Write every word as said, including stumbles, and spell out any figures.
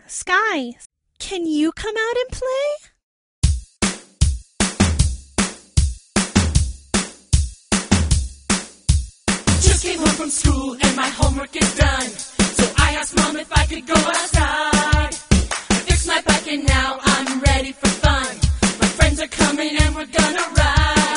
Sky, can you come out and play? Just came home from school and my homework is done. So I asked Mom if I could go outside. I fixed my bike and now I'm ready for fun. My friends are coming and we're gonna ride.